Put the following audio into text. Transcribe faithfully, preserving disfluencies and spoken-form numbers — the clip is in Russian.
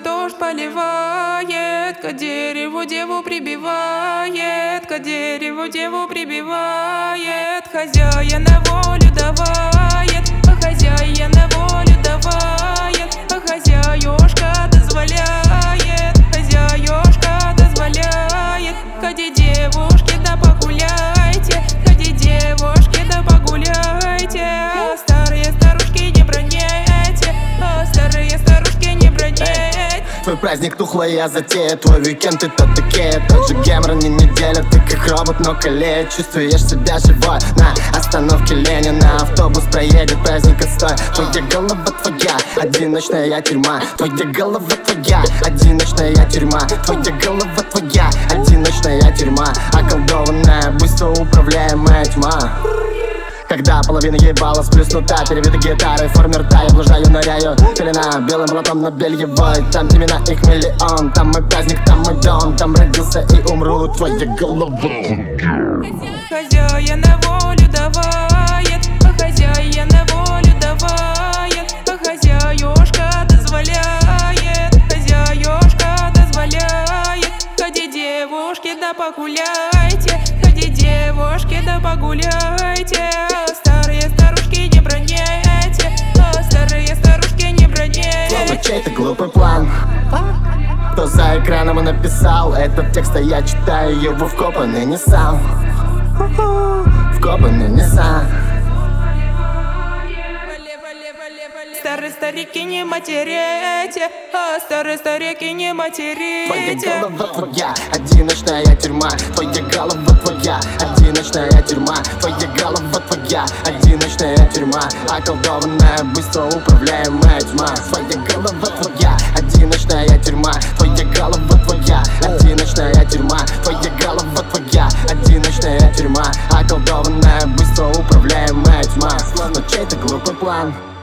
дождь поливает, к дереву деву прибивает, к дереву деву прибивает. Хозяина волю давает, а хозяина волю давает, а хозяюшка дозволяет, хозяюшка дозволяет. Ходи, девушки, да погуляйте, ходи, девушки, да погуляйте. А старые старушки не броняйте, а старые старушки не броняйте. Твой праздник тухлая затея, твой уикенд это такие. Тот же гемор, не неделя, ты как робот, но колеет. Чувствуешь себя живой на остановке Ленина. Автобус проедет, праздник отстой. Твоя голова твоя, одиночная тюрьма. Твоя голова твоя, одиночная тюрьма. Твоя голова твоя, одиночная тюрьма. Околдованная, быстро управляемая тьма. Когда половина ебала сплюснута, перевиты гитары, в форме рта я блуждаю, ныряю. Пелена белым блатом на бельевой, там имена их миллион. Там мой праздник, там мой дом, там родился и умру. Твоя голова. Хозяина волю давает, а хозяина волю давает, а хозяюшка дозволяет, хозяюшка дозволяет. Ходи, девушки, да погуляйте, ходи, девушки, да погуляйте. Старые старушки не броняйте, а старые старушки не броняйте. Словно чей-то глупый план. Кто за экраном и написал этот текст, а я читаю его вкопанный не сам. Вкопанный не сам. Старые старики не материте, а старые старики не материте. Твоя голова твоя, одиночная тюрьма. Твоя голова твоя, одиночная тюрьма. Твоя голова твоя, одиночная тюрьма. Околдованная, быстро управляемая тьма. Твоя голова твоя, одиночная тюрьма. Твоя голова твоя, одиночная тюрьма. Твоя голова твоя, одиночная тюрьма. Околдованная, быстро управляемая тьма. Словно чей-то глупый план.